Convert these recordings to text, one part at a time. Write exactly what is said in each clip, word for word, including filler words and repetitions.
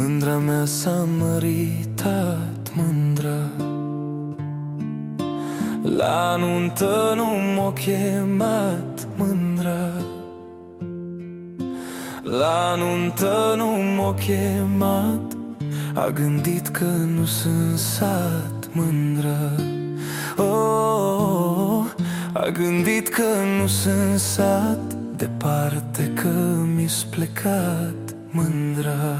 Mândra mea s-a măritat, mândra. La nuntă nu m-o chemat, mândra. La nuntă nu m-o chemat. A gândit că nu sunt sat, mândra. Oh, a gândit că nu sunt sat, departe că mi-s plecat, mândra.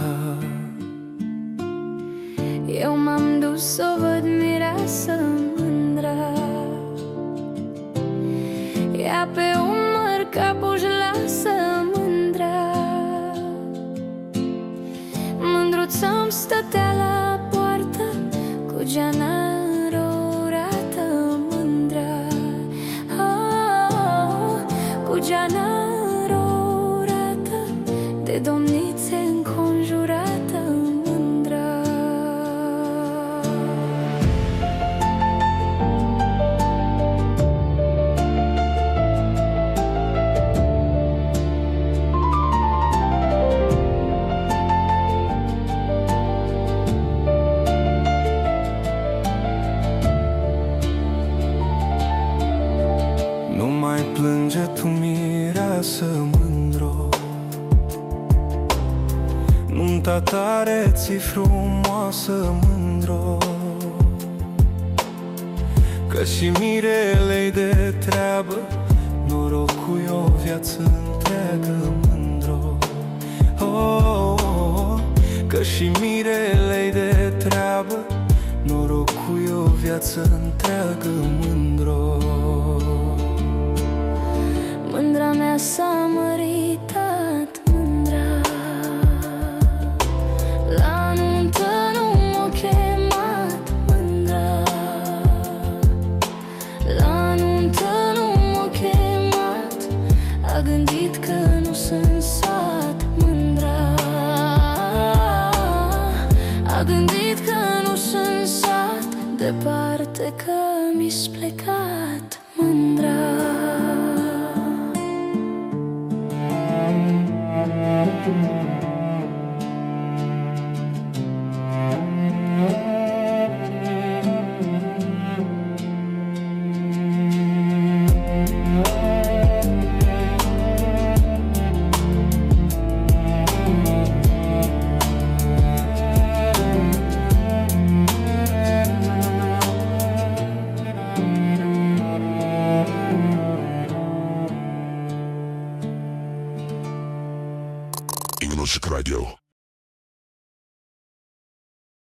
Eu m-am dus să o văd mireasă, mândra. Ea pe umăr capul-și lasă, mândra. Mândruța-mi stătea la poartă cu geana înrăurată, mândra. Oh, cu geana înrăurată, de domnițe înconjurată, mândra. Nu mai plânge tu, mireasă, mândro. Nunta tare ți frumoasă, mândro. Că și mirele-i de treabă, norocul e o viață întreagă, mândro. Oh, oh, oh. Că și mirele-i de treabă, norocul e o viață întreagă, mândro. Mândra mea s-a măritat, mândra. La nuntă nu m-o chemat, mândra. La nuntă nu m-o chemat. A gândit că nu sunt sat, mândra. A gândit că nu sunt sat, departe că mi-s plecat, mândra. English Radio.